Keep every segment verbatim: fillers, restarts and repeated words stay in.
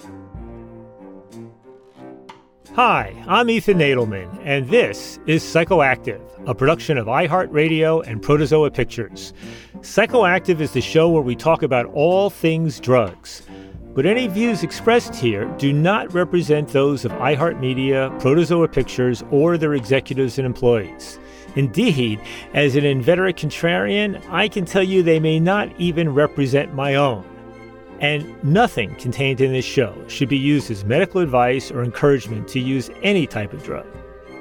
Hi, I'm Ethan Nadelmann, and this is Psychoactive, a production of iHeartRadio and Protozoa Pictures. Psychoactive is the show where we talk about all things drugs. But any views expressed here do not represent those of iHeartMedia, Protozoa Pictures, or their executives and employees. Indeed, as an inveterate contrarian, I can tell you they may not even represent my own. And nothing contained in this show should be used as medical advice or encouragement to use any type of drug.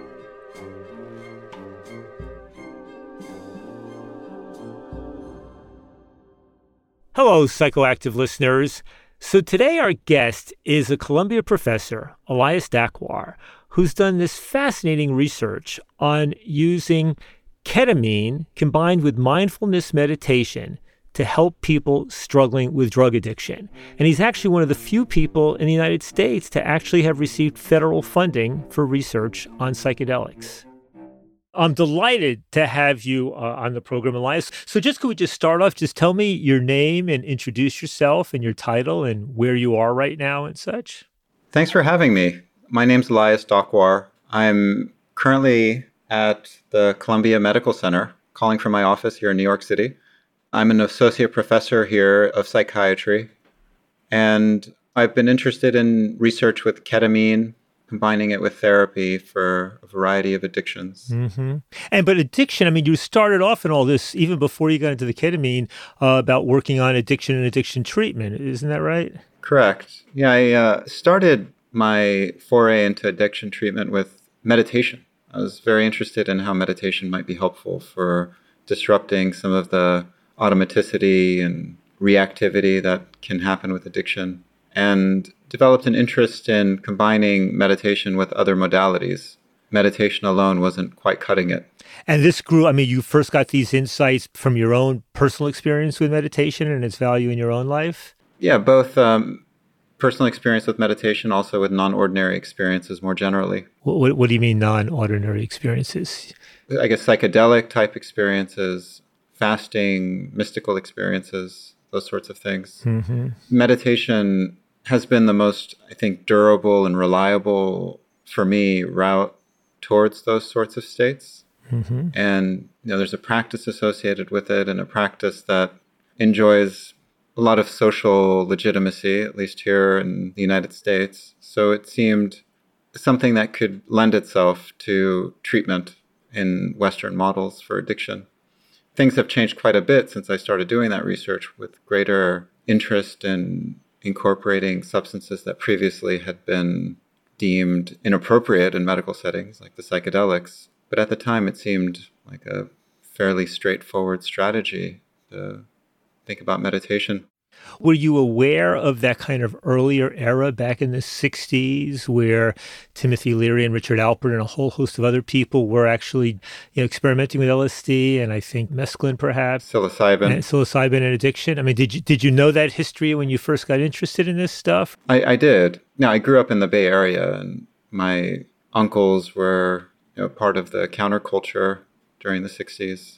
Hello, Psychoactive listeners. So today our guest is a Columbia professor, Elias Dakwar, who's done this fascinating research on using ketamine combined with mindfulness meditation to help people struggling with drug addiction. And he's actually one of the few people in the United States to actually have received federal funding for research on psychedelics. I'm delighted to have you uh, on the program, Elias. So just could we just start off, just tell me your name and introduce yourself and your title and where you are right now and such. Thanks for having me. My name's Elias Dakwar. I'm currently at the Columbia Medical Center, calling from my office here in New York City. I'm an associate professor here of psychiatry, and I've been interested in research with ketamine, combining it with therapy for a variety of addictions. Mm-hmm. And but addiction, I mean, you started off in all this, even before you got into the ketamine, uh, about working on addiction and addiction treatment. Isn't that right? Correct. Yeah, I uh, started my foray into addiction treatment with meditation. I was very interested in how meditation might be helpful for disrupting some of the automaticity and reactivity that can happen with addiction, and developed an interest in combining meditation with other modalities. Meditation alone wasn't quite cutting it. And this grew, I mean, you first got these insights from your own personal experience with meditation and its value in your own life? Yeah, both um, personal experience with meditation, also with non-ordinary experiences more generally. What, what, what do you mean non-ordinary experiences? I guess psychedelic type experiences, fasting, mystical experiences, those sorts of things. Mm-hmm. Meditation has been the most, I think, durable and reliable, for me, route towards those sorts of states. Mm-hmm. And you know, there's a practice associated with it, and a practice that enjoys a lot of social legitimacy, at least here in the United States. So it seemed something that could lend itself to treatment in Western models for addiction. Things have changed quite a bit since I started doing that research, with greater interest in incorporating substances that previously had been deemed inappropriate in medical settings, like the psychedelics. But at the time, it seemed like a fairly straightforward strategy to think about meditation. Were you aware of that kind of earlier era back in the sixties where Timothy Leary and Richard Alpert and a whole host of other people were actually, you know, experimenting with L S D and I think mescaline perhaps? Psilocybin. And psilocybin and addiction? I mean, did you did you know that history when you first got interested in this stuff? I, I did. Now, I grew up in the Bay Area, and my uncles were, you know, part of the counterculture during the sixties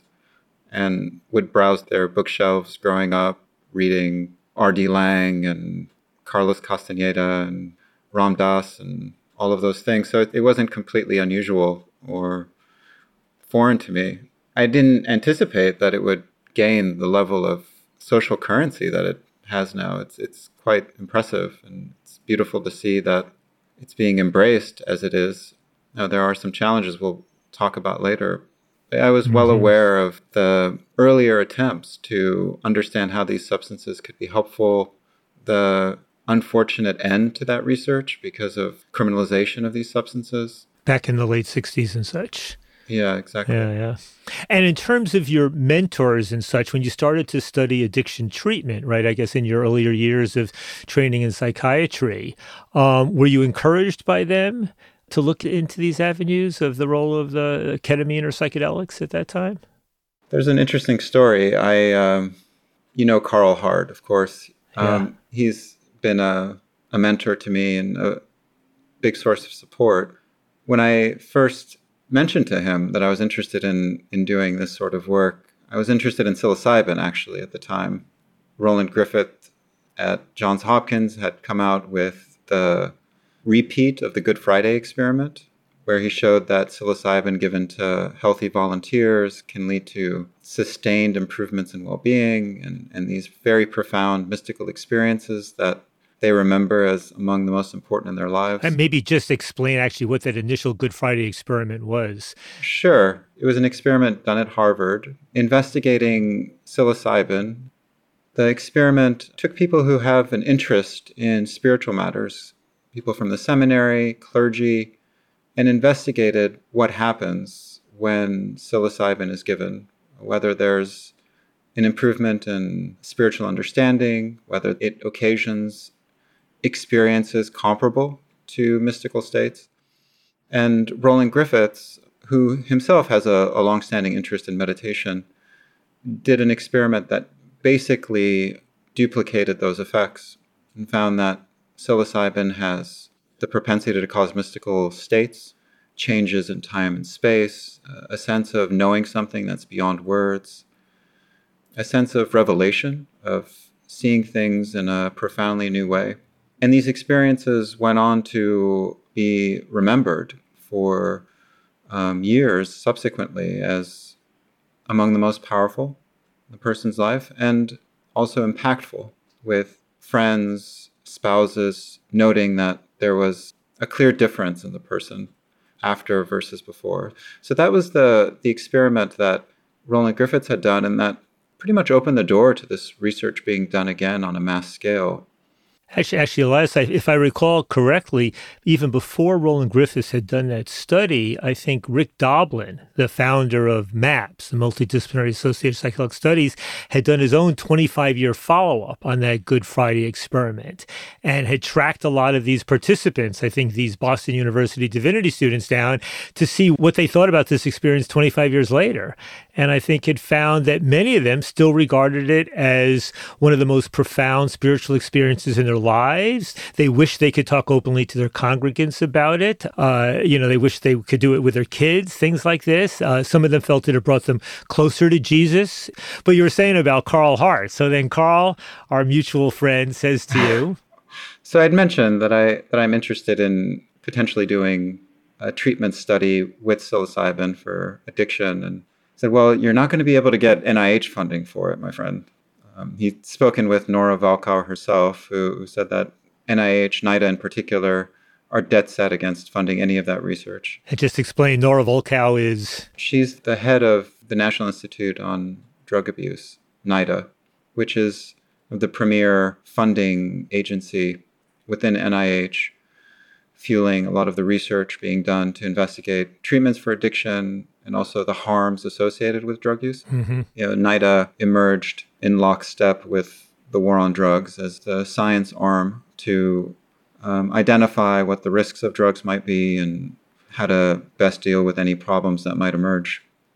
and would browse their bookshelves growing up, reading R D Laing and Carlos Castaneda and Ram Dass and all of those things. So it, it wasn't completely unusual or foreign to me. I didn't anticipate that it would gain the level of social currency that it has now. It's it's quite impressive, and it's beautiful to see that it's being embraced as it is. Now, there are some challenges we'll talk about later. I was well mm-hmm. aware of the earlier attempts to understand how these substances could be helpful, the unfortunate end to that research because of criminalization of these substances. Back in the late sixties and such. Yeah, exactly. Yeah, yeah. And in terms of your mentors and such, when you started to study addiction treatment, right, I guess in your earlier years of training in psychiatry, um, were you encouraged by them to look into these avenues of the role of the ketamine or psychedelics at that time? There's an interesting story. I, um, you know, Carl Hart, of course. Um, yeah. He's been a, a mentor to me and a big source of support. When I first mentioned to him that I was interested in, in doing this sort of work, I was interested in psilocybin, actually, at the time. Roland Griffith at Johns Hopkins had come out with the repeat of the Good Friday experiment, where he showed that psilocybin given to healthy volunteers can lead to sustained improvements in well-being and, and these very profound mystical experiences that they remember as among the most important in their lives. And maybe just explain actually what that initial Good Friday experiment was. Sure. It was an experiment done at Harvard investigating psilocybin. The experiment took people who have an interest in spiritual matters, people from the seminary, clergy, and investigated what happens when psilocybin is given, whether there's an improvement in spiritual understanding, whether it occasions experiences comparable to mystical states. And Roland Griffiths, who himself has a, a longstanding interest in meditation, did an experiment that basically duplicated those effects and found that psilocybin has the propensity to cause mystical states, changes in time and space, a sense of knowing something that's beyond words, a sense of revelation, of seeing things in a profoundly new way. And these experiences went on to be remembered for um, years subsequently as among the most powerful in the person's life and also impactful, with friends, spouses noting that there was a clear difference in the person after versus before. So that was the, the experiment that Roland Griffiths had done, and that pretty much opened the door to this research being done again on a mass scale. Actually, actually, Elias, if I recall correctly, even before Roland Griffiths had done that study, I think Rick Doblin, the founder of MAPS, the Multidisciplinary Associated Psychedelic Studies, had done his own twenty-five-year follow-up on that Good Friday experiment and had tracked a lot of these participants, I think these Boston University divinity students, down to see what they thought about this experience twenty-five years later. And I think had found that many of them still regarded it as one of the most profound spiritual experiences in their lives. They wish they could talk openly to their congregants about it. Uh, you know, they wish they could do it with their kids, things like this. Uh, some of them felt it had brought them closer to Jesus. But you were saying about Carl Hart. So then Carl, our mutual friend, says to you. So I'd mentioned that, I, that I'm interested in potentially doing a treatment study with psilocybin for addiction, and said, well, you're not going to be able to get N I H funding for it, my friend. Um, he'd spoken with Nora Volkow herself, who, who said that N I H, NIDA in particular, are dead set against funding any of that research. And just explain, Nora Volkow is? She's the head of the National Institute on Drug Abuse, NIDA, which is the premier funding agency within N I H, fueling a lot of the research being done to investigate treatments for addiction and also the harms associated with drug use. Mm-hmm. You know, NIDA emerged in lockstep with the war on drugs as the science arm to um, identify what the risks of drugs might be and how to best deal with any problems that might emerge.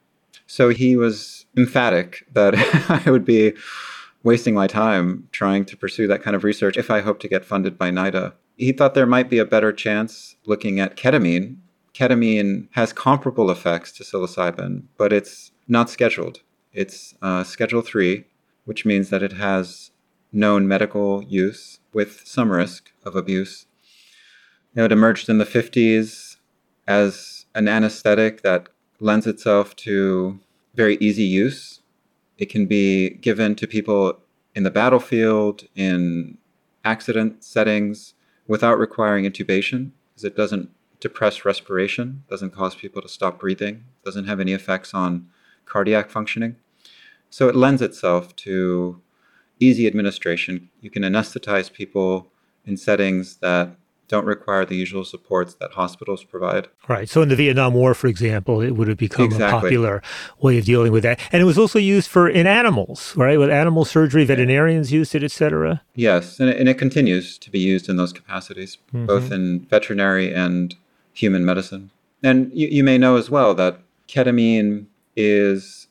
So he was emphatic that I would be wasting my time trying to pursue that kind of research if I hoped to get funded by NIDA. He thought there might be a better chance looking at ketamine. Ketamine has comparable effects to psilocybin, but it's not scheduled. It's uh, Schedule three, which means that it has known medical use with some risk of abuse. You know, it emerged in the fifties as an anesthetic that lends itself to very easy use. It can be given to people in the battlefield, in accident settings, without requiring intubation, because it doesn't depress respiration, doesn't cause people to stop breathing, doesn't have any effects on cardiac functioning. So it lends itself to easy administration. You can anesthetize people in settings that don't require the usual supports that hospitals provide. Right. So in the Vietnam War, for example, it would have become exactly. a popular way of dealing with that. And it was also used for in animals, right? With animal surgery, veterinarians used it, et cetera. Yes. And it, and it continues to be used in those capacities, mm-hmm. both in veterinary and human medicine. And you, you may know as well that ketamine is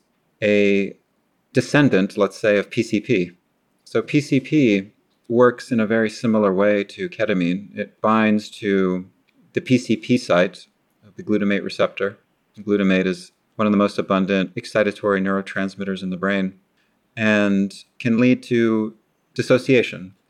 a descendant, let's say, of P C P. So P C P works in a very similar way to ketamine. It binds to the P C P site of the glutamate receptor. Glutamate is one of the most abundant excitatory neurotransmitters in the brain and can lead to dissociation.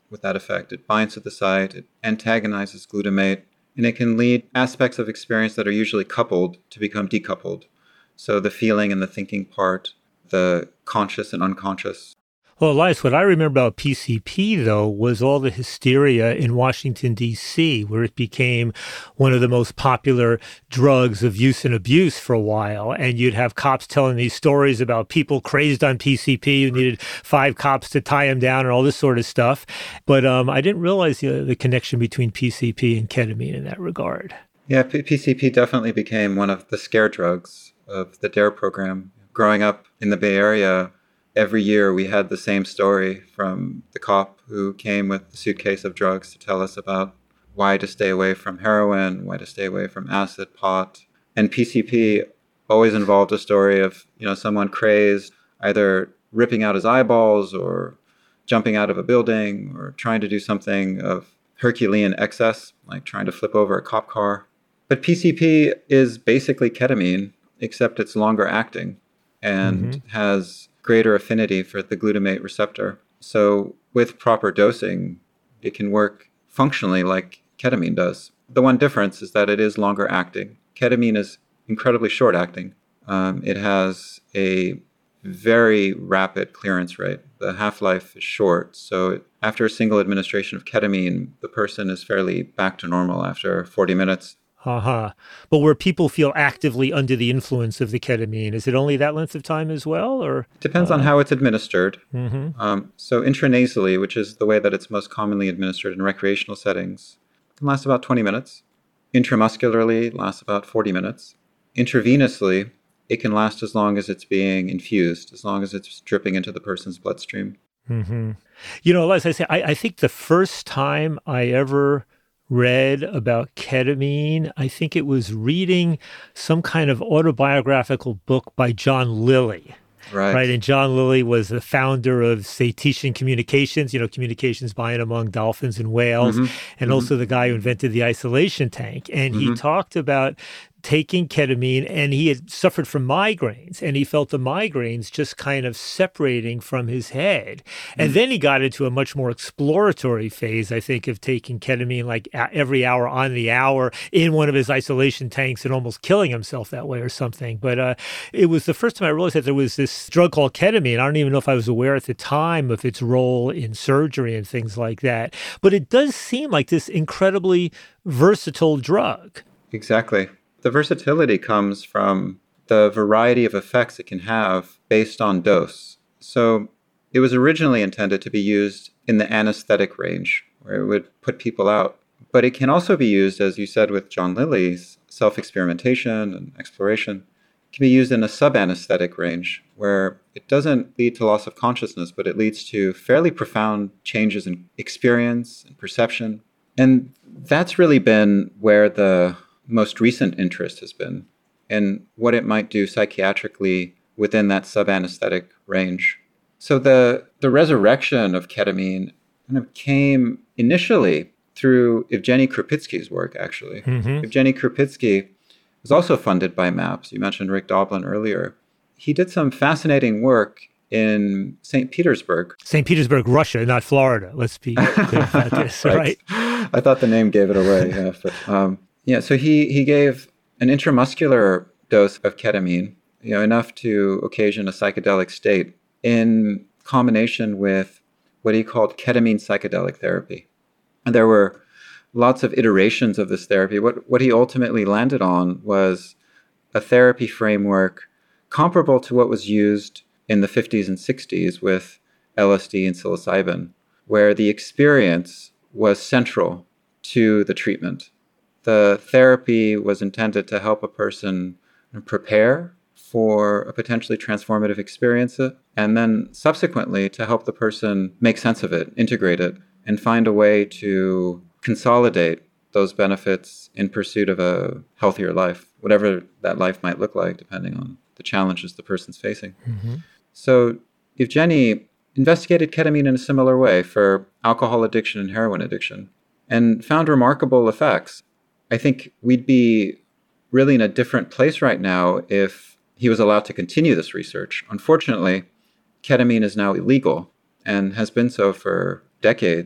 with that effect. It binds to the site, it antagonizes glutamate, and it can lead aspects of experience that are usually coupled to become decoupled. So the feeling and the thinking part, the conscious and unconscious. Well, Elias, what I remember about P C P, though, was all the hysteria in Washington, D C, where it became one of the most popular drugs of use and abuse for a while. And you'd have cops telling these stories about people crazed on P C P who needed five cops to tie them down and all this sort of stuff. But um, I didn't realize the, the connection between P C P and ketamine in that regard. Yeah, P- PCP definitely became one of the scare drugs of the DARE program. Growing up in the Bay Area, every year we had the same story from the cop who came with the suitcase of drugs to tell us about why to stay away from heroin, why to stay away from acid, pot. And P C P always involved a story of, you know, someone crazed, either ripping out his eyeballs or jumping out of a building or trying to do something of Herculean excess, like trying to flip over a cop car. But P C P is basically ketamine, except it's longer acting and mm-hmm. has greater affinity for the glutamate receptor. So with proper dosing, it can work functionally like ketamine does. The one difference is that it is longer acting. Ketamine is incredibly short acting. Um, it has a very rapid clearance rate. The half-life is short. So after a single administration of ketamine, the person is fairly back to normal after forty minutes. Uh-huh. But where people feel actively under the influence of the ketamine, is it only that length of time as well? Or depends uh, on how it's administered. Mm-hmm. Um, so intranasally, which is the way that it's most commonly administered in recreational settings, can last about twenty minutes. Intramuscularly, lasts about forty minutes. Intravenously, it can last as long as it's being infused, as long as it's dripping into the person's bloodstream. Mm-hmm. You know, as I say, I, I think the first time I ever read about ketamine, I think it was reading some kind of autobiographical book by John Lilly. Right. Right. And John Lilly was the founder of Cetacean Communications, you know, communications by and among dolphins and whales, mm-hmm. and mm-hmm. also the guy who invented the isolation tank. And mm-hmm. he talked about taking ketamine, and he had suffered from migraines, and he felt the migraines just kind of separating from his head. And mm. then he got into a much more exploratory phase, I think, of taking ketamine like every hour on the hour in one of his isolation tanks and almost killing himself that way or something. But uh, it was the first time I realized that there was this drug called ketamine. I don't even know if I was aware at the time of its role in surgery and things like that. But it does seem like this incredibly versatile drug. Exactly. The versatility comes from the variety of effects it can have based on dose. So it was originally intended to be used in the anesthetic range, where it would put people out. But it can also be used, as you said with John Lilly's self-experimentation and exploration, it can be used in a sub-anesthetic range, where it doesn't lead to loss of consciousness, but it leads to fairly profound changes in experience and perception. And that's really been where the most recent interest has been, and what it might do psychiatrically within that sub-anesthetic range. So the, the resurrection of ketamine kind of came initially through Evgeny Krupitsky's work, actually. Mm-hmm. Evgeny Krupitsky was also funded by MAPS. You mentioned Rick Doblin earlier. He did some fascinating work in Saint Petersburg. Saint Petersburg, Russia, not Florida. Let's be clear about this, right? right? I thought the name gave it away. Yeah, but, um, Yeah, so he, he gave an intramuscular dose of ketamine, you know, enough to occasion a psychedelic state in combination with what he called ketamine psychedelic therapy. And there were lots of iterations of this therapy. What, what he ultimately landed on was a therapy framework comparable to what was used in the fifties and sixties with L S D and psilocybin, where the experience was central to the treatment. The therapy was intended to help a person prepare for a potentially transformative experience, and then subsequently to help the person make sense of it, integrate it, and find a way to consolidate those benefits in pursuit of a healthier life, whatever that life might look like, depending on the challenges the person's facing. Mm-hmm. So Evgeny investigated ketamine in a similar way for alcohol addiction and heroin addiction, and found remarkable effects. I think we'd be really in a different place right now if he was allowed to continue this research. Unfortunately, ketamine is now illegal and has been so for decades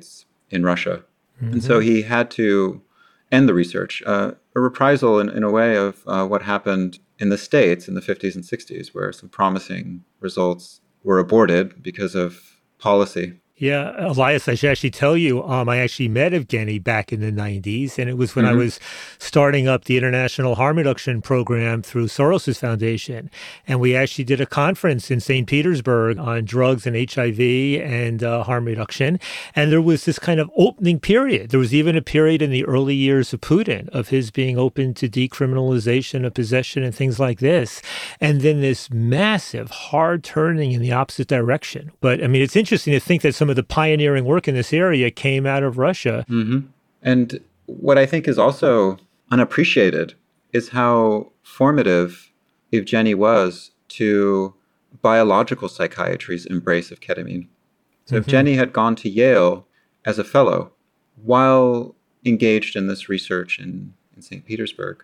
in Russia. Mm-hmm. And so he had to end the research, uh, a reprisal in, in a way of uh, what happened in the States in the fifties and sixties, where some promising results were aborted because of policy. Yeah, Elias, I should actually tell you, um, I actually met Evgeny back in the nineties, and it was when mm-hmm. I was starting up the International Harm Reduction Program through Soros's foundation. And we actually did a conference in Saint Petersburg on drugs and H I V and uh, harm reduction. And there was this kind of opening period. There was even a period in the early years of Putin of his being open to decriminalization of possession and things like this. And then this massive hard turning in the opposite direction. But I mean, it's interesting to think that some of the pioneering work in this area came out of Russia. Mm-hmm. And what I think is also unappreciated is how formative Evgeny was to biological psychiatry's embrace of ketamine. So mm-hmm. Evgeny had gone to Yale as a fellow while engaged in this research in, in Saint Petersburg.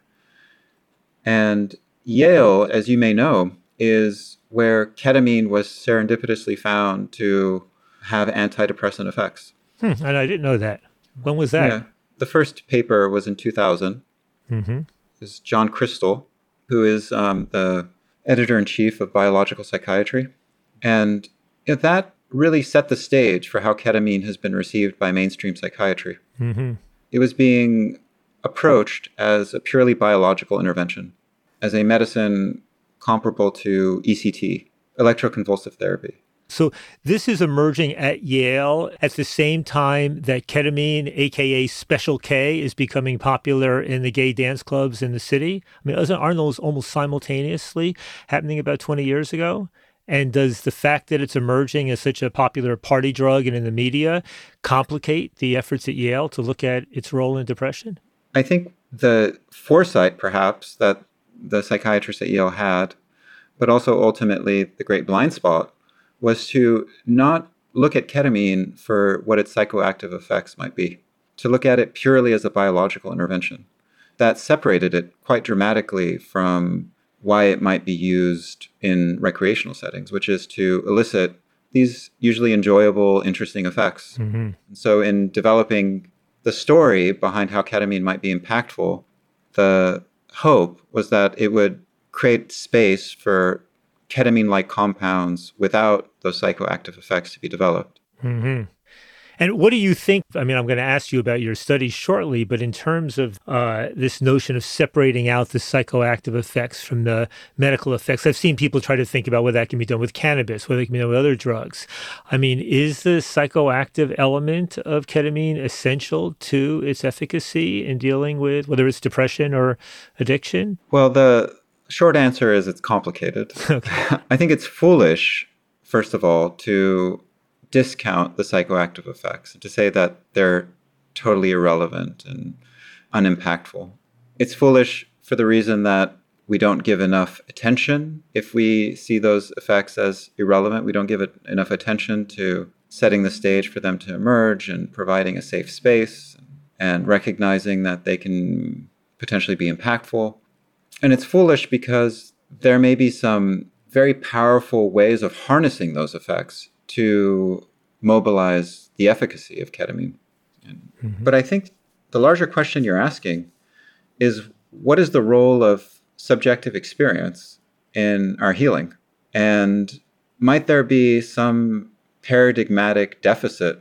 And Yale, as you may know, is where ketamine was serendipitously found to have antidepressant effects. Hmm, and I didn't know that. When was that? Yeah. The first paper was in two thousand. Mm-hmm. It's John Crystal, who is um, the editor-in-chief of Biological Psychiatry. And you know, that really set the stage for how ketamine has been received by mainstream psychiatry. Mm-hmm. It was being approached as a purely biological intervention, as a medicine comparable to E C T, electroconvulsive therapy. So this is emerging at Yale at the same time that ketamine, a k a. Special K, is becoming popular in the gay dance clubs in the city. I mean, aren't those almost simultaneously happening about twenty years ago? And does the fact that it's emerging as such a popular party drug and in the media complicate the efforts at Yale to look at its role in depression? I think the foresight, perhaps, that the psychiatrists at Yale had, but also ultimately the great blind spot, was to not look at ketamine for what its psychoactive effects might be, to look at it purely as a biological intervention. That separated it quite dramatically from why it might be used in recreational settings, which is to elicit these usually enjoyable, interesting effects. Mm-hmm. So in developing the story behind how ketamine might be impactful, the hope was that it would create space for ketamine-like compounds without those psychoactive effects to be developed. Mm-hmm. And what do you think? I mean, I'm going to ask you about your studies shortly, but in terms of uh, this notion of separating out the psychoactive effects from the medical effects, I've seen people try to think about whether that can be done with cannabis, whether it can be done with other drugs. I mean, is the psychoactive element of ketamine essential to its efficacy in dealing with whether it's depression or addiction? Well, the short answer is it's complicated. Okay. I think it's foolish, first of all, to discount the psychoactive effects and to say that they're totally irrelevant and unimpactful. It's foolish for the reason that we don't give enough attention. If we see those effects as irrelevant, we don't give it enough attention to setting the stage for them to emerge and providing a safe space and recognizing that they can potentially be impactful. And it's foolish because there may be some very powerful ways of harnessing those effects to mobilize the efficacy of ketamine. And, mm-hmm. But I think the larger question you're asking is, what is the role of subjective experience in our healing? And might there be some paradigmatic deficit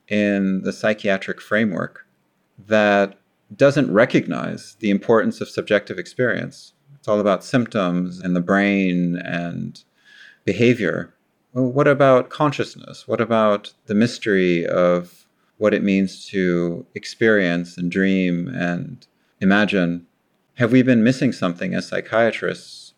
in the psychiatric framework that doesn't recognize the importance of subjective experience? It's all about symptoms and the brain and behavior. Well, what about consciousness? What about the mystery of what it means to experience and dream and imagine? Have we been missing something as psychiatrists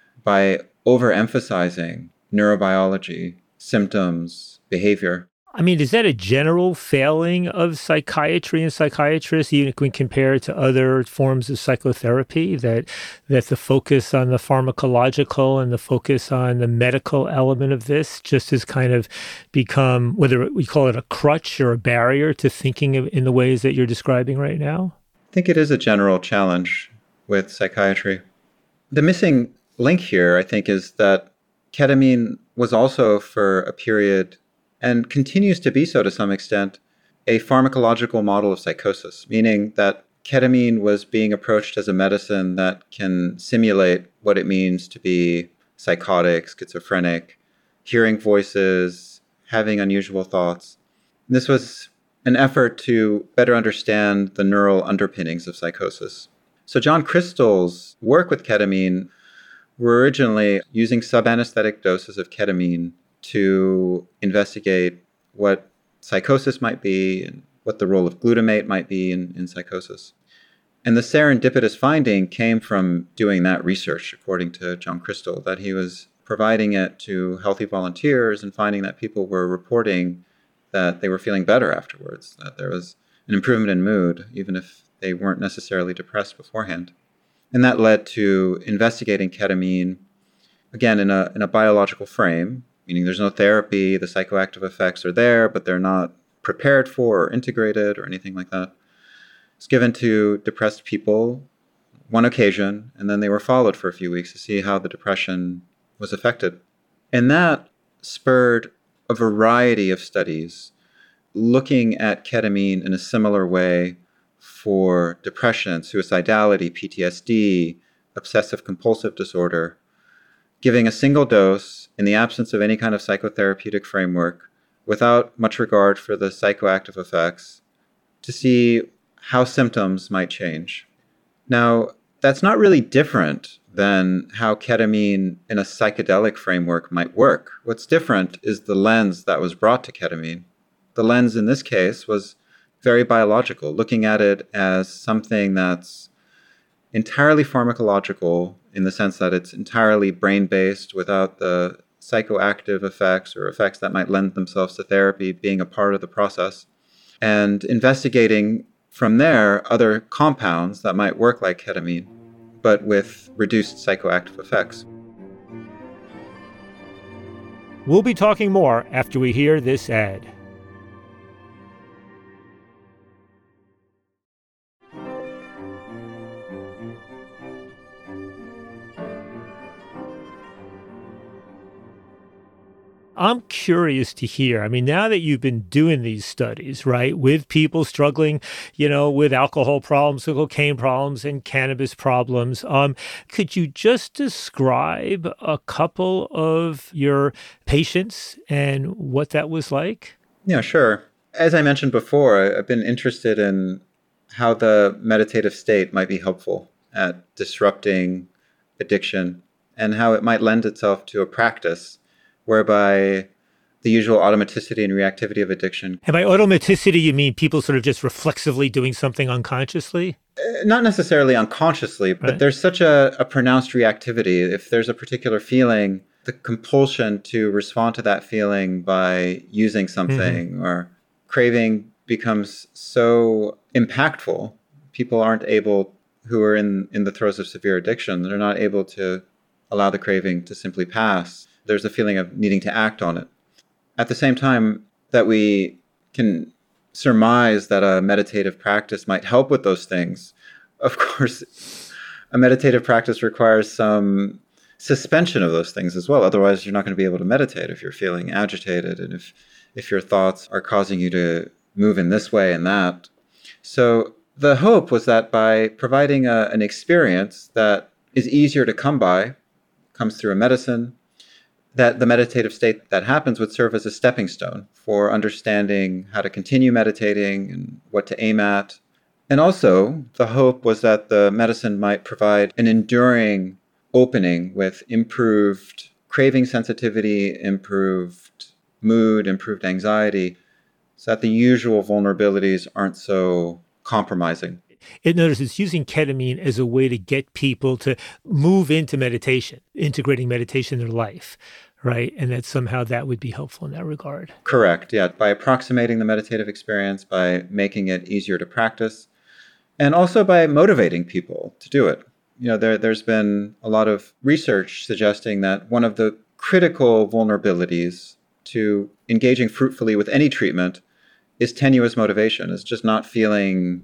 by overemphasizing neurobiology, symptoms, behavior? I mean, is that a general failing of psychiatry and psychiatrists, even when compared to other forms of psychotherapy, that that the focus on the pharmacological and the focus on the medical element of this just has kind of become, whether we call it a crutch or a barrier to thinking of, in the ways that you're describing right now? I think it is a general challenge with psychiatry. The missing link here, I think, is that ketamine was also for a period, and continues to be so to some extent, a pharmacological model of psychosis, meaning that ketamine was being approached as a medicine that can simulate what it means to be psychotic, schizophrenic, hearing voices, having unusual thoughts. And this was an effort to better understand the neural underpinnings of psychosis. So John Crystal's work with ketamine were originally using subanesthetic doses of ketamine to investigate what psychosis might be and what the role of glutamate might be in, in psychosis. And the serendipitous finding came from doing that research, according to John Crystal, that he was providing it to healthy volunteers and finding that people were reporting that they were feeling better afterwards, that there was an improvement in mood, even if they weren't necessarily depressed beforehand. And that led to investigating ketamine, again, in a in a biological frame, meaning there's no therapy, the psychoactive effects are there, but they're not prepared for or integrated or anything like that. It's given to depressed people one occasion, and then they were followed for a few weeks to see how the depression was affected. And that spurred a variety of studies looking at ketamine in a similar way for depression, suicidality, P T S D, obsessive compulsive disorder, giving a single dose in the absence of any kind of psychotherapeutic framework without much regard for the psychoactive effects to see how symptoms might change. Now, that's not really different than how ketamine in a psychedelic framework might work. What's different is the lens that was brought to ketamine. The lens in this case was very biological, looking at it as something that's entirely pharmacological in the sense that it's entirely brain-based without the psychoactive effects or effects that might lend themselves to therapy being a part of the process, and investigating from there other compounds that might work like ketamine, but with reduced psychoactive effects. We'll be talking more after we hear this ad. I'm curious to hear, I mean, now that you've been doing these studies, right, with people struggling, you know, with alcohol problems, with cocaine problems, and cannabis problems, um, could you just describe a couple of your patients and what that was like? Yeah, sure. As I mentioned before, I've been interested in how the meditative state might be helpful at disrupting addiction and how it might lend itself to a practice whereby the usual automaticity and reactivity of addiction. And by automaticity, you mean people sort of just reflexively doing something unconsciously? Uh, not necessarily unconsciously, but right. There's such a, a pronounced reactivity. If there's a particular feeling, the compulsion to respond to that feeling by using something mm-hmm. or craving becomes so impactful. People aren't able, who are in, in the throes of severe addiction, they're not able to allow the craving to simply pass. There's a feeling of needing to act on it. At the same time that we can surmise that a meditative practice might help with those things, of course, a meditative practice requires some suspension of those things as well. Otherwise, you're not going to be able to meditate if you're feeling agitated and if, if your thoughts are causing you to move in this way and that. So the hope was that by providing a, an experience that is easier to come by, comes through a medicine, that the meditative state that happens would serve as a stepping stone for understanding how to continue meditating and what to aim at. And also, the hope was that the medicine might provide an enduring opening with improved craving sensitivity, improved mood, improved anxiety, so that the usual vulnerabilities aren't so compromising. In other words, it's using ketamine as a way to get people to move into meditation, integrating meditation in their life, right? And that somehow that would be helpful in that regard. Correct, yeah. By approximating the meditative experience, by making it easier to practice, and also by motivating people to do it. You know, there, there's been a lot of research suggesting that one of the critical vulnerabilities to engaging fruitfully with any treatment is tenuous motivation, is just not feeling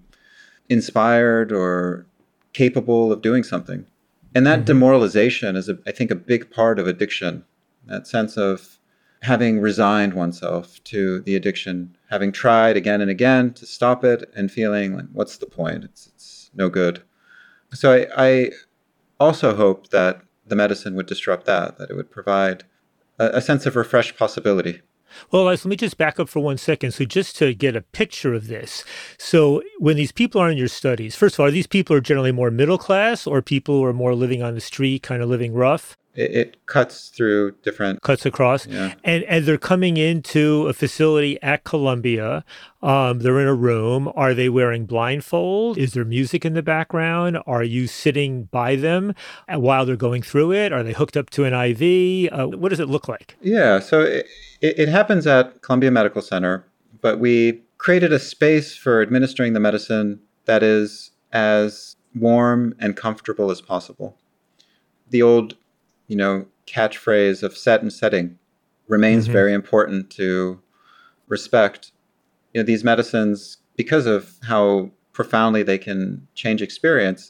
inspired or capable of doing something. And that mm-hmm. demoralization is, a, I think, a big part of addiction. That sense of having resigned oneself to the addiction, having tried again and again to stop it and feeling like, what's the point? It's, it's no good. So I, I also hope that the medicine would disrupt that, that it would provide a, a sense of refreshed possibility. Well, Les, let me just back up for one second. So just to get a picture of this. So when these people are in your studies, first of all, are these people are generally more middle class or people who are more living on the street, kind of living rough? It, it cuts through different... Cuts across. Yeah. And, and they're coming into a facility at Columbia. Um, they're in a room. Are they wearing blindfold? Is there music in the background? Are you sitting by them while they're going through it? Are they hooked up to an I V? Uh, what does it look like? Yeah, so it, it, it happens at Columbia Medical Center, but we created a space for administering the medicine that is as warm and comfortable as possible. The old, you know, catchphrase of set and setting remains mm-hmm. very important to respect. You know, these medicines, because of how profoundly they can change experience,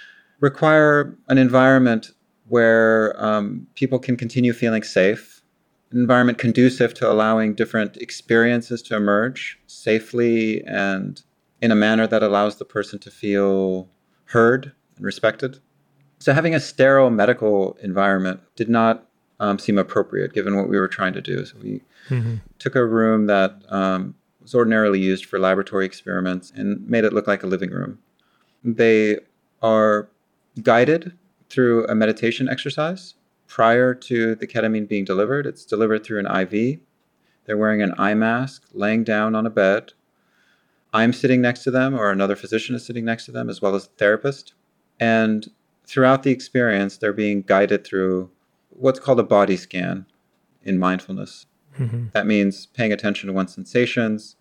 require an environment where um, people can continue feeling safe, an environment conducive to allowing different experiences to emerge safely and in a manner that allows the person to feel heard and respected. So having a sterile medical environment did not um, seem appropriate given what we were trying to do. So we mm-hmm. took a room that um, was ordinarily used for laboratory experiments and made it look like a living room. They are guided through a meditation exercise prior to the ketamine being delivered. It's delivered through an I V. They're wearing an eye mask, laying down on a bed. I'm sitting next to them, or another physician is sitting next to them, as well as a therapist. And throughout the experience, they're being guided through what's called a body scan in mindfulness. Mm-hmm. That means paying attention to one's sensations,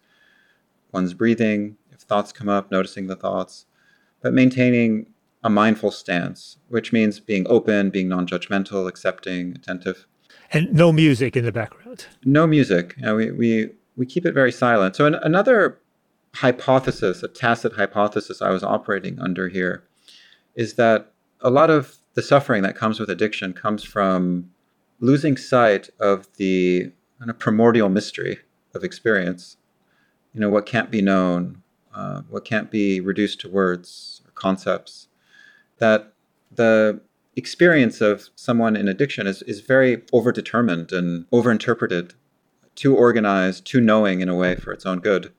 one's breathing, if thoughts come up, noticing the thoughts, but maintaining a mindful stance, which means being open, being non-judgmental, accepting, attentive. And no music in the background. No music. You know, we, we, we keep it very silent. So an, another hypothesis, a tacit hypothesis I was operating under here, is that a lot of the suffering that comes with addiction comes from losing sight of the kind of primordial mystery of experience. You know, what can't be known, uh, what can't be reduced to words or concepts. That the experience of someone in addiction is, is very overdetermined and overinterpreted, too organized, too knowing in a way for its own good.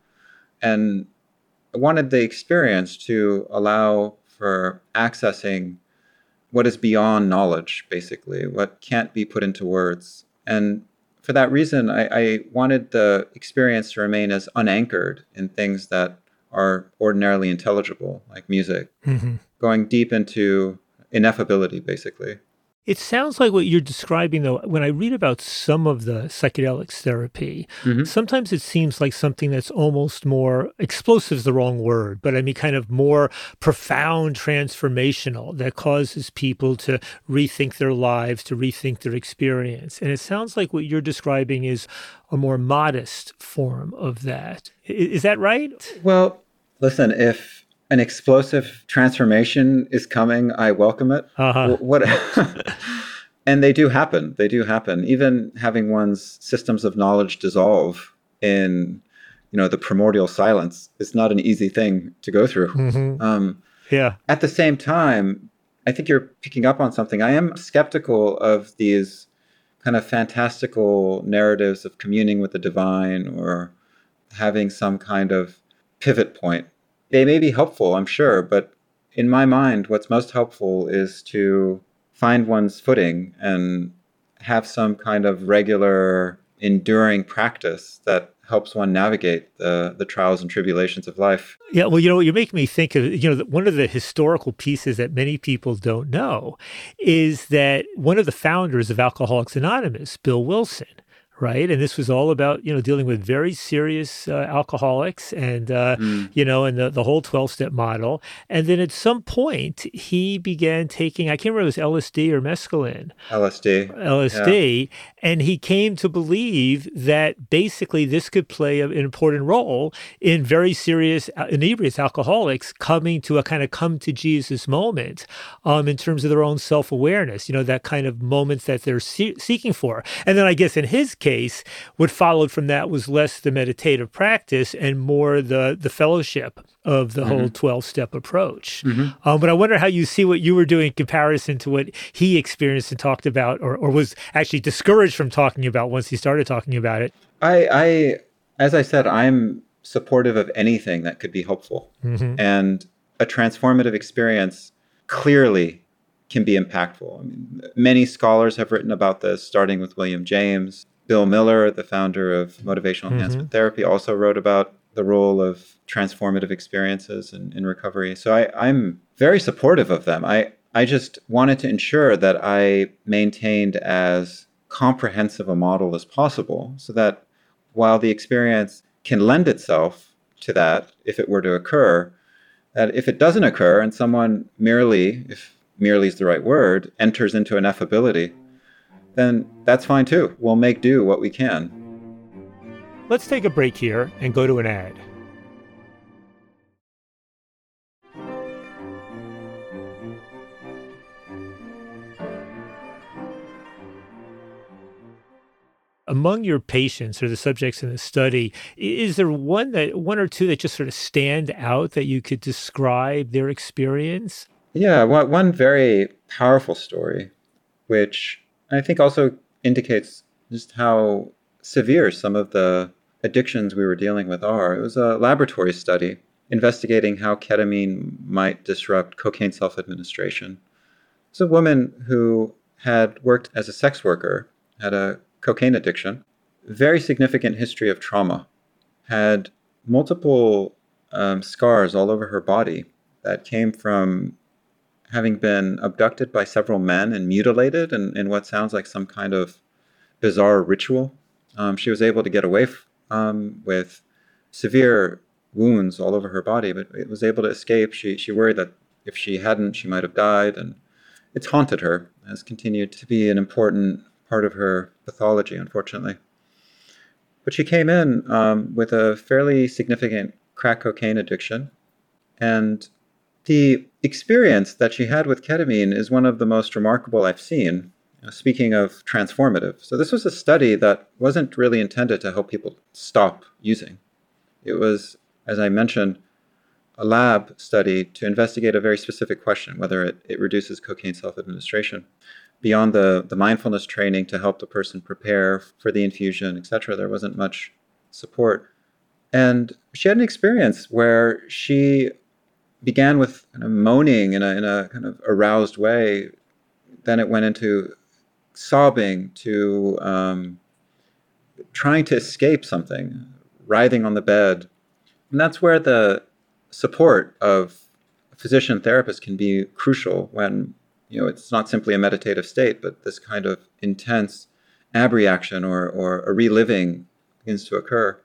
And I wanted the experience to allow for accessing what is beyond knowledge, basically, what can't be put into words. And for that reason, I, I wanted the experience to remain as unanchored in things that are ordinarily intelligible, like music, mm-hmm. going deep into ineffability, basically. It sounds like what you're describing, though, when I read about some of the psychedelics therapy, mm-hmm. sometimes it seems like something that's almost more, explosive is the wrong word, but I mean kind of more profound transformational that causes people to rethink their lives, to rethink their experience. And it sounds like what you're describing is a more modest form of that. Is that right? Well, listen, if an explosive transformation is coming, I welcome it. Uh-huh. What? And they do happen. They do happen. Even having one's systems of knowledge dissolve in, you know, the primordial silence is not an easy thing to go through. Mm-hmm. Um, yeah. At the same time, I think you're picking up on something. I am skeptical of these kind of fantastical narratives of communing with the divine or having some kind of pivot point. They may be helpful, I'm sure, but in my mind, what's most helpful is to find one's footing and have some kind of regular, enduring practice that helps one navigate the, the trials and tribulations of life. Yeah, well, you know, you make me think of, you know, one of the historical pieces that many people don't know is that one of the founders of Alcoholics Anonymous, Bill Wilson, right? And this was all about, you know, dealing with very serious uh, alcoholics and, uh, mm. you know, and the, the whole twelve-step model. And then at some point, he began taking, I can't remember if it was L S D or mescaline. L S D. L S D. Yeah. And he came to believe that basically this could play an important role in very serious inebriates, alcoholics, coming to a kind of come to Jesus moment um, in terms of their own self-awareness, you know, that kind of moment that they're see- seeking for. And then I guess in his case, case, what followed from that was less the meditative practice and more the the fellowship of the mm-hmm. whole twelve-step approach. Mm-hmm. Um, but I wonder how you see what you were doing in comparison to what he experienced and talked about, or, or was actually discouraged from talking about once he started talking about it. I, I as I said, I'm supportive of anything that could be helpful. Mm-hmm. And a transformative experience clearly can be impactful. I mean, many scholars have written about this, starting with William James. Bill Miller, the founder of motivational mm-hmm. enhancement therapy, also wrote about the role of transformative experiences in, in recovery. So I, I'm very supportive of them. I, I just wanted to ensure that I maintained as comprehensive a model as possible so that while the experience can lend itself to that if it were to occur, that if it doesn't occur and someone merely, if merely is the right word, enters into ineffability, then that's fine too. We'll make do what we can. Let's take a break here and go to an ad. Among your patients or the subjects in the study, is there one that one or two that just sort of stand out that you could describe their experience? Yeah, one very powerful story, which I think also indicates just how severe some of the addictions we were dealing with are. It was a laboratory study investigating how ketamine might disrupt cocaine self-administration. It's a woman who had worked as a sex worker, had a cocaine addiction, very significant history of trauma, had multiple um, scars all over her body that came from having been abducted by several men and mutilated in, in what sounds like some kind of bizarre ritual. Um, she was able to get away f- um, with severe wounds all over her body, but it was able to escape. She she worried that if she hadn't, she might have died, and it's haunted her, has continued to be an important part of her pathology, unfortunately. But she came in um, with a fairly significant crack cocaine addiction, and the experience that she had with ketamine is one of the most remarkable I've seen, you know, speaking of transformative. So this was a study that wasn't really intended to help people stop using. It was, as I mentioned, a lab study to investigate a very specific question, whether it, it reduces cocaine self-administration. Beyond the, the mindfulness training to help the person prepare for the infusion, et cetera, there wasn't much support. And she had an experience where she began with kind of moaning in a, in a kind of aroused way. Then it went into sobbing, to um, trying to escape something, writhing on the bed. And that's where the support of a physician therapist can be crucial when, you know, it's not simply a meditative state, but this kind of intense abreaction or, or a reliving begins to occur.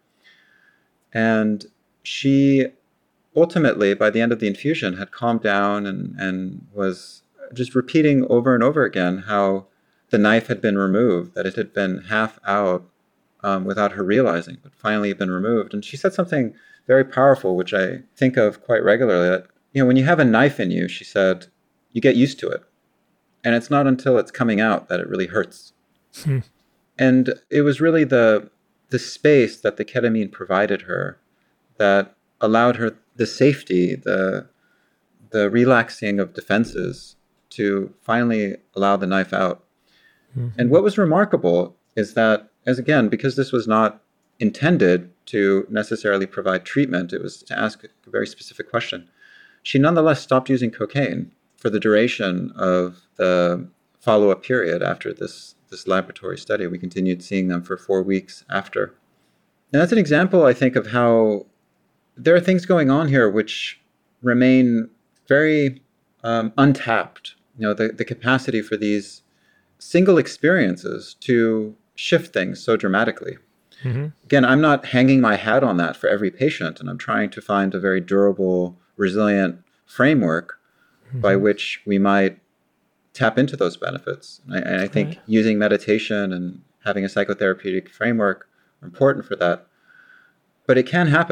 And she ultimately, by the end of the infusion, had calmed down and, and was just repeating over and over again how the knife had been removed, that it had been half out um, without her realizing, but finally had been removed. And she said something very powerful, which I think of quite regularly, that, you know, when you have a knife in you, she said, you get used to it. And it's not until it's coming out that it really hurts. Hmm. And it was really the the space that the ketamine provided her that allowed her the safety, the the relaxing of defenses to finally allow the knife out. Mm-hmm. And what was remarkable is that, as again, because this was not intended to necessarily provide treatment, it was to ask a very specific question, she nonetheless stopped using cocaine for the duration of the follow-up period after this, this laboratory study. We continued seeing them for four weeks after. And that's an example, I think, of how there are things going on here which remain very um, untapped. You know, the, the capacity for these single experiences to shift things so dramatically. Mm-hmm. Again, I'm not hanging my hat on that for every patient, and I'm trying to find a very durable, resilient framework mm-hmm. by which we might tap into those benefits. And I, and I think right. using meditation and having a psychotherapeutic framework are important for that. But it can happen.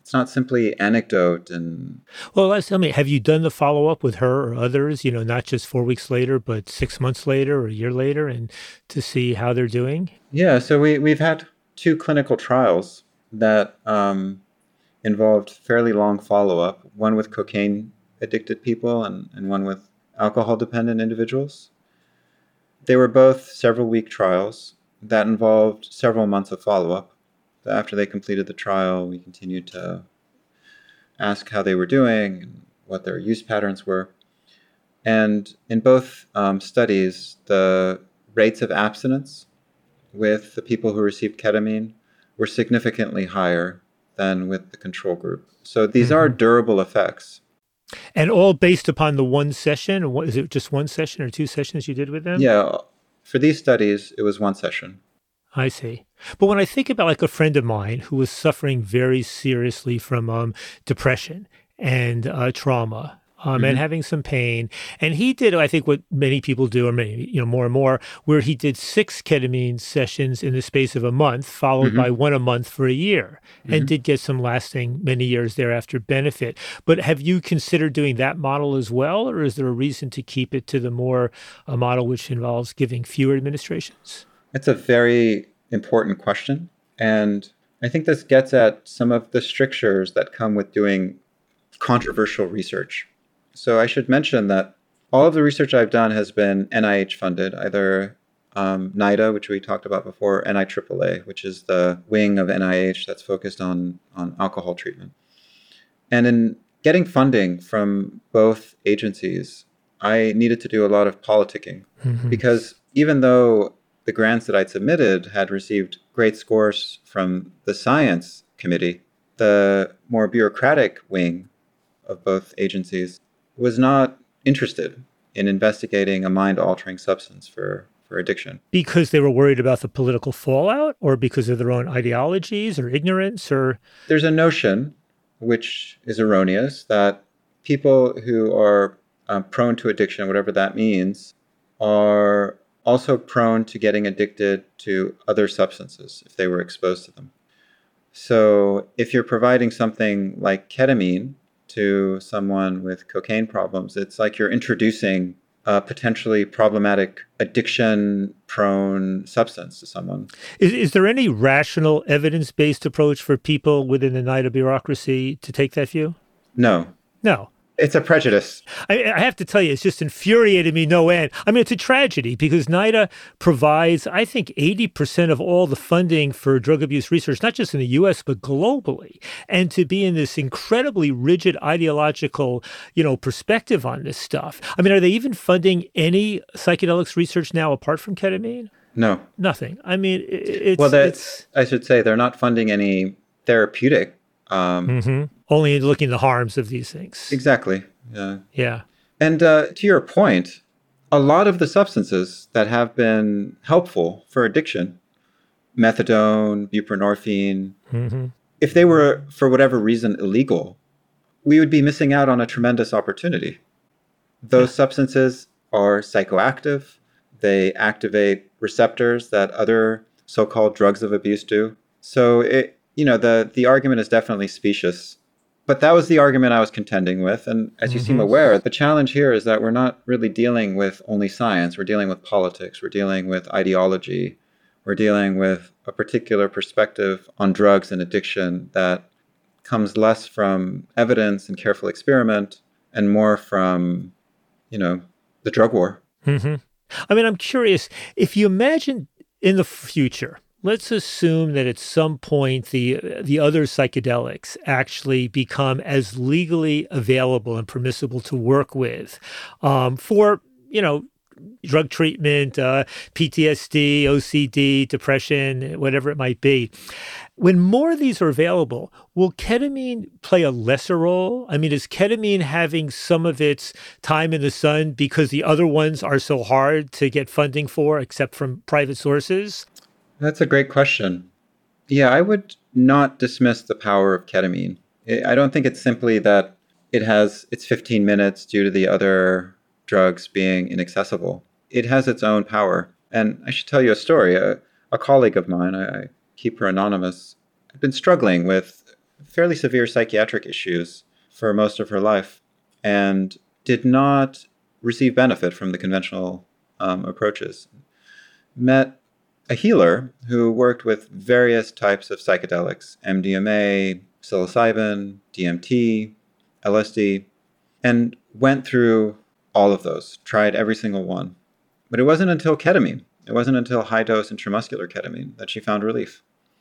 It's not simply anecdote. And Well, let's tell me, have you done the follow-up with her or others, you know, not just four weeks later, but six months later or a year later, and to see how they're doing? yeah, so we, we've had two clinical trials that um, involved fairly long follow-up, one with cocaine-addicted people and, and one with alcohol-dependent individuals. They were both several-week trials that involved several months of follow-up. After they completed the trial, we continued to ask how they were doing and what their use patterns were. And in both um, studies, the rates of abstinence with the people who received ketamine were significantly higher than with the control group. So these mm-hmm. are durable effects. And all based upon the one session? Or what, is it just one session or two sessions you did with them? Yeah. For these studies, it was one session. I see. But when I think about like a friend of mine who was suffering very seriously from um, depression and uh, trauma, Um, mm-hmm. and having some pain. And he did, I think, what many people do, or maybe, you know, more and more, where he did six ketamine sessions in the space of a month, followed mm-hmm. by one a month for a year, mm-hmm. and did get some lasting many years thereafter benefit. But have you considered doing that model as well, or is there a reason to keep it to the more a model which involves giving fewer administrations? It's a very important question. And I think this gets at some of the strictures that come with doing controversial research. So I should mention that all of the research I've done has been N I H funded, either um, NIDA, which we talked about before, N I A A A, which is the wing of N I H that's focused on, on alcohol treatment. And in getting funding from both agencies, I needed to do a lot of politicking mm-hmm. because even though the grants that I'd submitted had received great scores from the science committee, the more bureaucratic wing of both agencies was not interested in investigating a mind-altering substance for, for addiction. Because they were worried about the political fallout, or because of their own ideologies or ignorance, or? There's a notion, which is erroneous, that people who are um, prone to addiction, whatever that means, are also prone to getting addicted to other substances if they were exposed to them. So if you're providing something like ketamine to someone with cocaine problems, it's like you're introducing a potentially problematic addiction-prone substance to someone. Is, is there any rational evidence-based approach for people within the NIDA bureaucracy to take that view? No. No. It's a prejudice. I, I have to tell you, it's just infuriated me no end. I mean, it's a tragedy because NIDA provides, I think, eighty percent of all the funding for drug abuse research, not just in the U S, but globally. And to be in this incredibly rigid ideological, you know, perspective on this stuff. I mean, are they even funding any psychedelics research now apart from ketamine? No. Nothing. I mean, it's... Well, that's, it's, I should say they're not funding any therapeutic Um, mm-hmm. Only looking at the harms of these things. Exactly. Yeah. Yeah. And uh, to your point, a lot of the substances that have been helpful for addiction, methadone, buprenorphine, mm-hmm. if they were, for whatever reason, illegal, we would be missing out on a tremendous opportunity. Those yeah. substances are psychoactive. They activate receptors that other so-called drugs of abuse do. So it, you know, the, the argument is definitely specious, but that was the argument I was contending with. And as you mm-hmm. seem aware, the challenge here is that we're not really dealing with only science. We're dealing with politics. We're dealing with ideology. We're dealing with a particular perspective on drugs and addiction that comes less from evidence and careful experiment and more from, you know, the drug war. Mm-hmm. I mean, I'm curious, if you imagine in the future, let's assume that at some point the the other psychedelics actually become as legally available and permissible to work with um, for, you know, drug treatment, uh, P T S D, O C D, depression, whatever it might be. When more of these are available, will ketamine play a lesser role? I mean, is ketamine having some of its time in the sun because the other ones are so hard to get funding for, except from private sources? That's a great question. Yeah, I would not dismiss the power of ketamine. I don't think it's simply that it has it's fifteen minutes due to the other drugs being inaccessible. It has its own power. And I should tell you a story. A, a colleague of mine, I, I keep her anonymous, had been struggling with fairly severe psychiatric issues for most of her life and did not receive benefit from the conventional um, approaches. Met a healer who worked with various types of psychedelics, M D M A, psilocybin, D M T, L S D, and went through all of those, tried every single one. But it wasn't until ketamine, it wasn't until high-dose intramuscular ketamine that she found relief.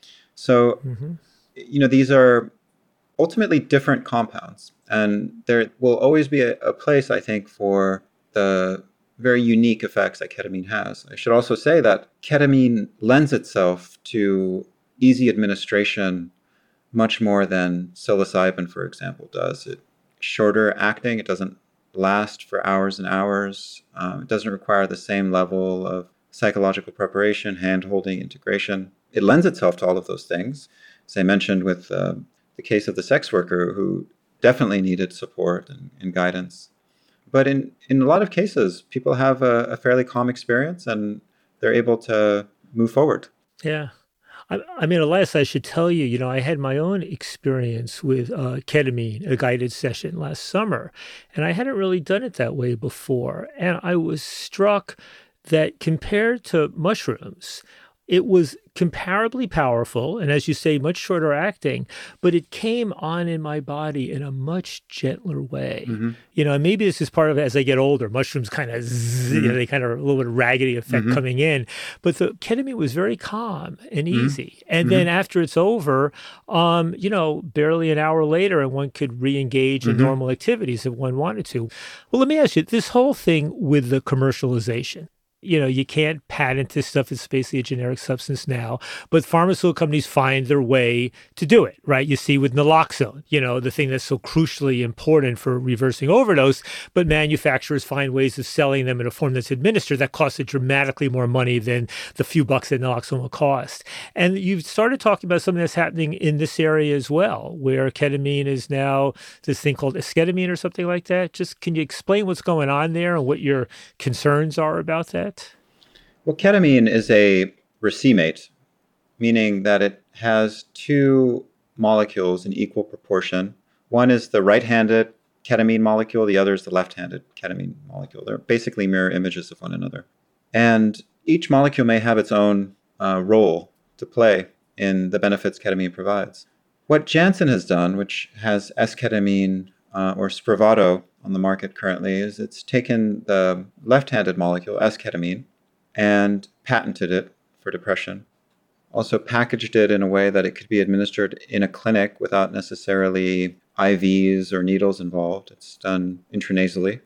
So, mm-hmm. you know, these are ultimately different compounds. And there will always be a, a place, I think, for the very unique effects that ketamine has. I should also say that ketamine lends itself to easy administration much more than psilocybin, for example, does. It's shorter acting. It doesn't last for hours and hours. Um, it doesn't require the same level of psychological preparation, hand-holding, integration. It lends itself to all of those things. As I mentioned with uh, the case of the sex worker who definitely needed support and, and guidance. But in, in a lot of cases, people have a, a fairly calm experience and they're able to move forward. Yeah. I, I mean, Elias, I should tell you, you know, I had my own experience with uh, ketamine, a guided session last summer, and I hadn't really done it that way before. And I was struck that compared to mushrooms, it was comparably powerful, and as you say, much shorter acting, but it came on in my body in a much gentler way. Mm-hmm. You know, and maybe this is part of it as I get older. Mushrooms kind of, mm-hmm. you know, they kind of a little bit of raggedy effect mm-hmm. coming in, but the ketamine was very calm and easy. Mm-hmm. And mm-hmm. then after it's over, um, you know, barely an hour later, and one could re-engage mm-hmm. in normal activities if one wanted to. Well, let me ask you, this whole thing with the commercialization. You know, you can't patent this stuff. It's basically a generic substance now. But pharmaceutical companies find their way to do it, right? You see with naloxone, you know, the thing that's so crucially important for reversing overdose, but manufacturers find ways of selling them in a form that's administered that costs it dramatically more money than the few bucks that naloxone will cost. And you've started talking about something that's happening in this area as well, where ketamine is now this thing called esketamine or something like that. Just can you explain what's going on there and what your concerns are about that? Well, ketamine is a racemate, meaning that it has two molecules in equal proportion. One is the right-handed ketamine molecule, the other is the left-handed ketamine molecule. They're basically mirror images of one another. And each molecule may have its own uh, role to play in the benefits ketamine provides. What Janssen has done, which has esketamine uh, or Spravato on the market currently, is it's taken the left-handed molecule, esketamine, and patented it for depression. Also packaged it in a way that it could be administered in a clinic without necessarily I Vs or needles involved. It's done intranasally.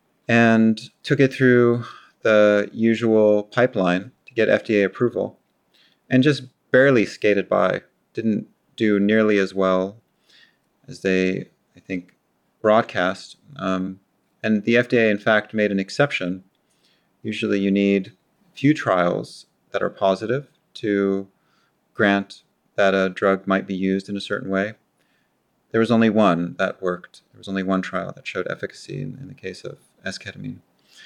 And took it through the usual pipeline to get F D A approval. And just barely skated by. Didn't do nearly as well as they, I think, broadcast. Um, and the F D A, in fact, made an exception. Usually you need few trials that are positive to grant that a drug might be used in a certain way. There was only one that worked. There was only one trial that showed efficacy in, in the case of esketamine.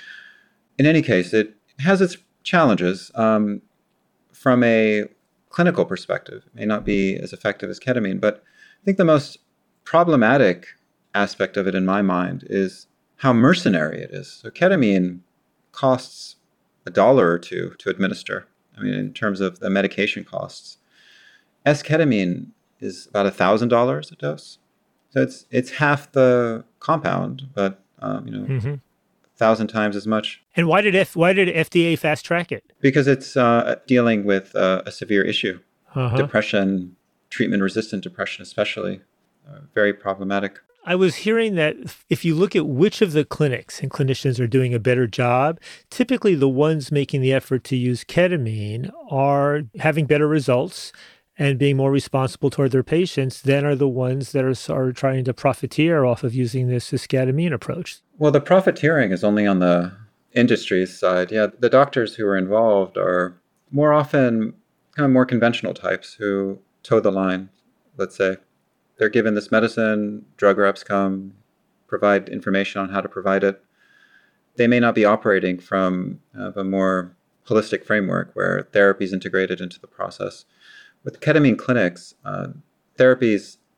In any case, it has its challenges. Um, from a clinical perspective, it may not be as effective as ketamine, but I think the most problematic aspect of it in my mind is how mercenary it is. So ketamine costs a dollar or two to administer. I mean, in terms of the medication costs, esketamine is about a thousand dollars a dose. So it's it's half the compound, but um, you know, mm-hmm. a thousand times as much. And why did F why did F D A fast track it? Because it's uh, dealing with uh, a severe issue, uh-huh. depression, treatment-resistant depression, especially, uh, very problematic. I was hearing that if you look at which of the clinics and clinicians are doing a better job, typically the ones making the effort to use ketamine are having better results and being more responsible toward their patients than are the ones that are, are trying to profiteer off of using this esketamine approach. Well, the profiteering is only on the industry's side. Yeah, the doctors who are involved are more often kind of more conventional types who toe the line, let's say. They're given this medicine, drug reps come, provide information on how to provide it. They may not be operating from uh, a more holistic framework where therapy is integrated into the process. With ketamine clinics, uh, therapies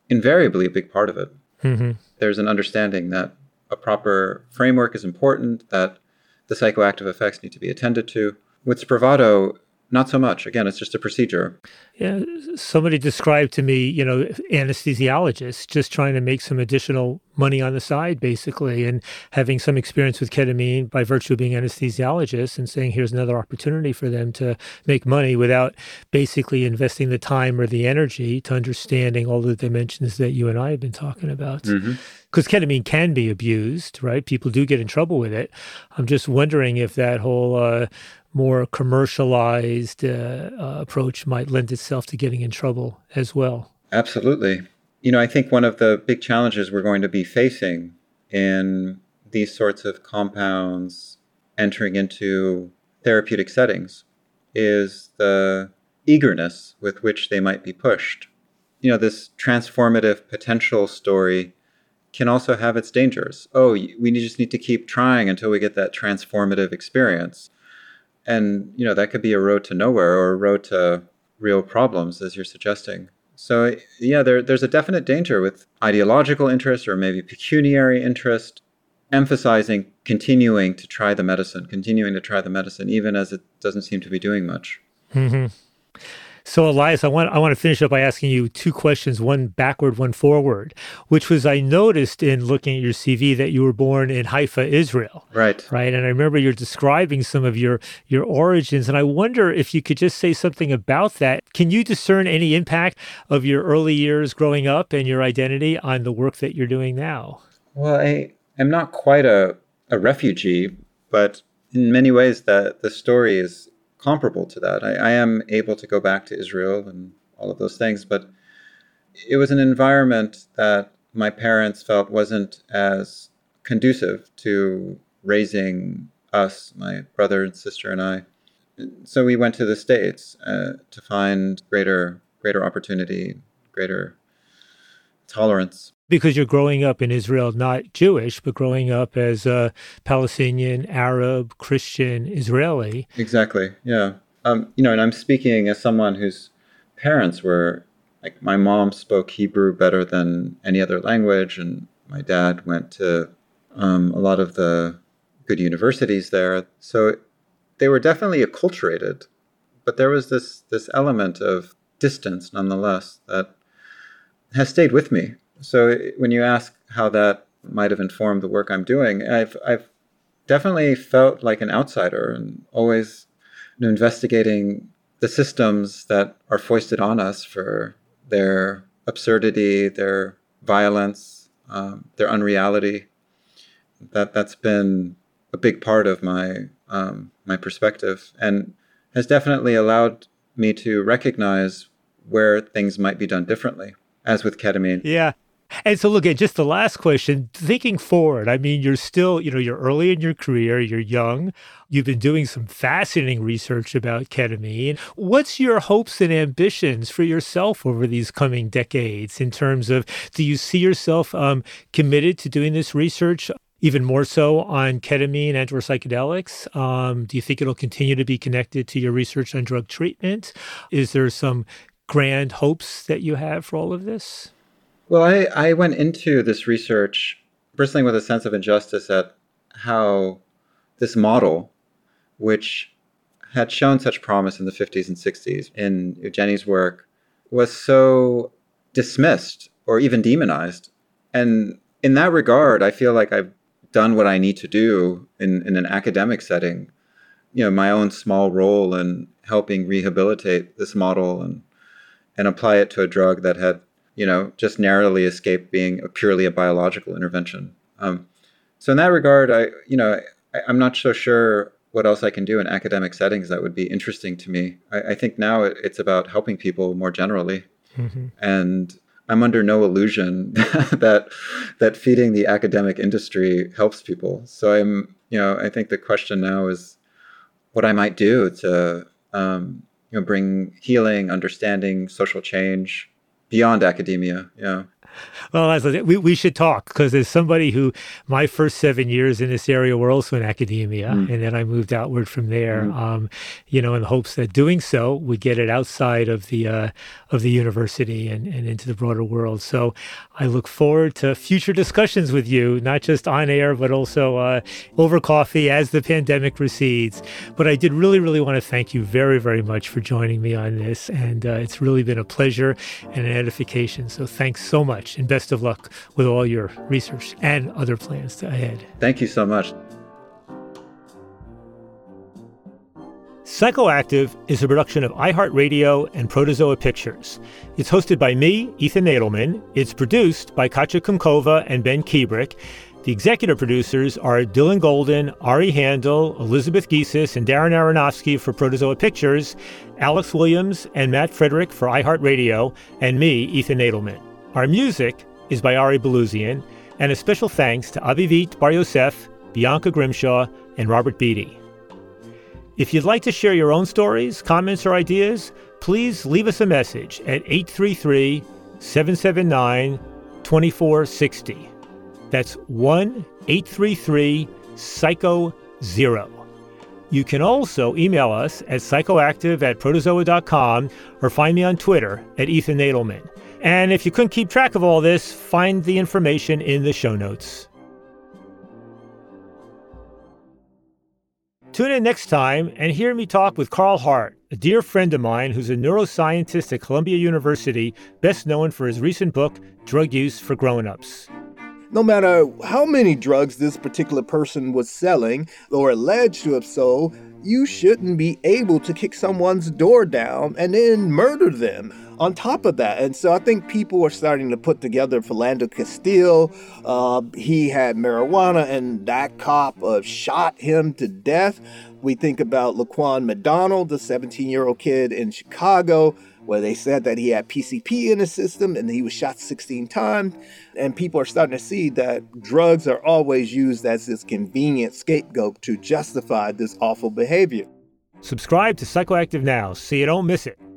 invariably a big part of it. Mm-hmm. There's an understanding that a proper framework is important, that the psychoactive effects need to be attended to. With Spravato, not so much. Again, it's just a procedure. Yeah, somebody described to me, you know, anesthesiologists just trying to make some additional money on the side, basically, and having some experience with ketamine by virtue of being anesthesiologists and saying, here's another opportunity for them to make money without basically investing the time or the energy to understanding all the dimensions that you and I have been talking about. Mm-hmm. Because ketamine can be abused, right? People do get in trouble with it. I'm just wondering if that whole uh, more commercialized uh, uh, approach might lend itself to getting in trouble as well. Absolutely. You know, I think one of the big challenges we're going to be facing in these sorts of compounds entering into therapeutic settings is the eagerness with which they might be pushed. You know, this transformative potential story can also have its dangers. Oh, we just need to keep trying until we get that transformative experience. And, you know, that could be a road to nowhere or a road to real problems, as you're suggesting. So, yeah, there, there's a definite danger with ideological interest or maybe pecuniary interest, emphasizing continuing to try the medicine, continuing to try the medicine, even as it doesn't seem to be doing much. Mm-hmm. So, Elias, I want I want to finish up by asking you two questions, one backward, one forward, which was I noticed in looking at your C V that you were born in Haifa, Israel. Right. Right. And I remember you're describing some of your, your origins. And I wonder if you could just say something about that. Can you discern any impact of your early years growing up and your identity on the work that you're doing now? Well, I am not quite a, a refugee, but in many ways that the story is comparable to that. I, I am able to go back to Israel and all of those things, but it was an environment that my parents felt wasn't as conducive to raising us, my brother and sister and I. So we went to the States uh, to find greater, greater opportunity, greater tolerance. Because you're growing up in Israel, not Jewish, but growing up as a Palestinian, Arab, Christian, Israeli. Exactly, yeah. Um, you know, and I'm speaking as someone whose parents were, like, my mom spoke Hebrew better than any other language, and my dad went to um, a lot of the good universities there. So they were definitely acculturated, but there was this this element of distance, nonetheless, that has stayed with me. So when you ask how that might have informed the work I'm doing, I've I've definitely felt like an outsider and always, you know, investigating the systems that are foisted on us for their absurdity, their violence, um, their unreality. That that's been a big part of my um, my perspective and has definitely allowed me to recognize where things might be done differently, as with ketamine. Yeah. And so look at just the last question, thinking forward, I mean, you're still, you know, you're early in your career, you're young, you've been doing some fascinating research about ketamine. What's your hopes and ambitions for yourself over these coming decades in terms of, do you see yourself um, committed to doing this research even more so on ketamine and or psychedelics? Um, do you think it'll continue to be connected to your research on drug treatment? Is there some grand hopes that you have for all of this? Well, I, I went into this research bristling with a sense of injustice at how this model, which had shown such promise in the fifties and sixties in Evgeny's work, was so dismissed or even demonized. And in that regard, I feel like I've done what I need to do in, in an academic setting, you know, my own small role in helping rehabilitate this model and and apply it to a drug that had, you know, just narrowly escaped being a purely a biological intervention. Um, so in that regard, I, you know, I, I'm not so sure what else I can do in academic settings that would be interesting to me. I, I think now it, it's about helping people more generally. Mm-hmm. And I'm under no illusion that that feeding the academic industry helps people. So I'm, you know, I think the question now is what I might do to, um, you know, bring healing, understanding, social change beyond academia. Yeah. Well, as I, we, we should talk because as somebody who, my first seven years in this area were also in academia, mm. and then I moved outward from there, mm. um, you know, in the hopes that doing so would get it outside of the uh, of the university and, and into the broader world. So I look forward to future discussions with you, not just on air, but also uh, over coffee as the pandemic recedes. But I did really, really want to thank you very, very much for joining me on this. And uh, it's really been a pleasure and an edification. So thanks so much. And best of luck with all your research and other plans ahead. Thank you so much. Psychoactive is a production of iHeartRadio and Protozoa Pictures. It's hosted by me, Ethan Nadelmann. It's produced by Katja Kumkova and Ben Kiebrick. The executive producers are Dylan Golden, Ari Handel, Elizabeth Giesis, and Darren Aronofsky for Protozoa Pictures, Alex Williams and Matt Frederick for iHeartRadio, and me, Ethan Nadelmann. Our music is by Ari Belusian, and a special thanks to Avivit Bar Yosef, Bianca Grimshaw, and Robert Beatty. If you'd like to share your own stories, comments, or ideas, please leave us a message at eight three three, seven seven nine, two four six zero. That's one eight three three psycho zero. You can also email us at psychoactive at protozoa dot com or find me on Twitter at Ethan Nadelmann. And if you couldn't keep track of all this, find the information in the show notes. Tune in next time and hear me talk with Carl Hart, a dear friend of mine who's a neuroscientist at Columbia University, best known for his recent book, Drug Use for Grown-Ups. No matter how many drugs this particular person was selling or alleged to have sold, you shouldn't be able to kick someone's door down and then murder them on top of that. And so I think people are starting to put together Philando Castile. Uh, he had marijuana and that cop uh, shot him to death. We think about Laquan McDonald, the seventeen-year-old kid in Chicago, where they said that he had P C P in his system and he was shot sixteen times. And people are starting to see that drugs are always used as this convenient scapegoat to justify this awful behavior. Subscribe to Psychoactive now so you don't miss it.